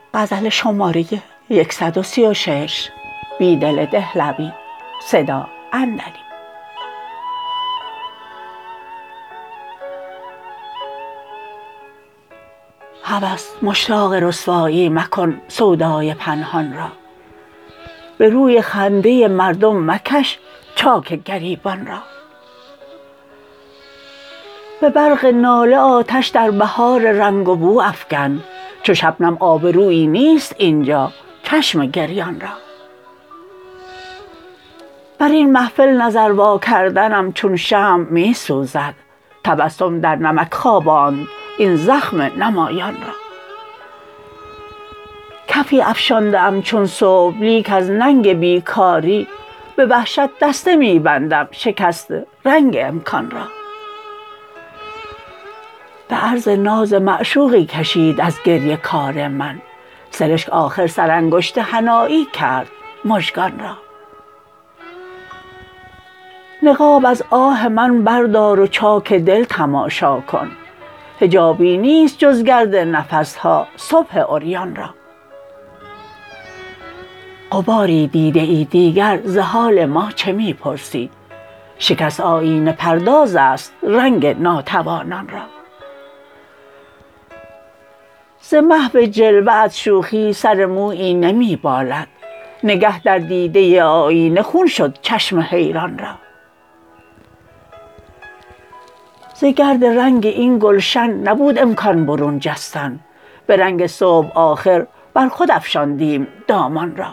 هوس مشتاق رسوایی مکن سودای پنهان را به روی خنده مردم مکش چاک گریبان را به برق ناله آتش در بهار رنگ و بو افکن چو شبنم آبرویی نیست اینجا چشم گریان را بر این محفل نظر واکردنم چون شمع می سوزد تبسم در نمک خواباند این زخم نمایان را کفی افشانده ام چون صبح لیک از ننگ بیکاری به وحشت دسته می بندم شکست رنگ امکان را به عرض ناز معشوقی کشید از گریه کار من سرشک آخر سرانگشت حنایی کرد مژگان را نقاب از آه من بردار و چاک دل تماشا کن حجابی نیست جز گرد نفس ها صبح عریان را غباری دیده ای دیگر ز حال ما چه می پرسی شکست آیینه پرداز است رنگ ناتوانان را ز محو جلوه ات شوخی سر مویی نمی بالد نگه در دیده آیینه خون شد چشم حیران را ز گرد رنگ این گلشن نبود امکان برون جستن به رنگ صبح آخر بر خود افشاندیم دامان را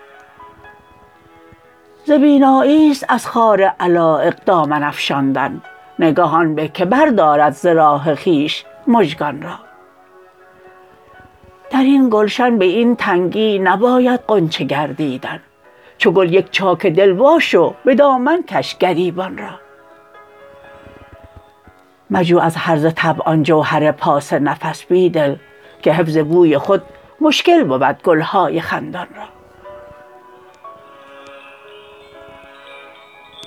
ز بینایی است از خار علایق دامن افشاندن نگاه آن به که بردارد ز راه خویش مژگان را درین گلشن به این تنگی نباید غنچه گردیدن چو گل یک چاک دل واشو به دامن کش گریبان را مجو از هرزه طبعان جوهر پاس نفس بیدل که حفظ بوی خود مشکل بود گلهای خندان را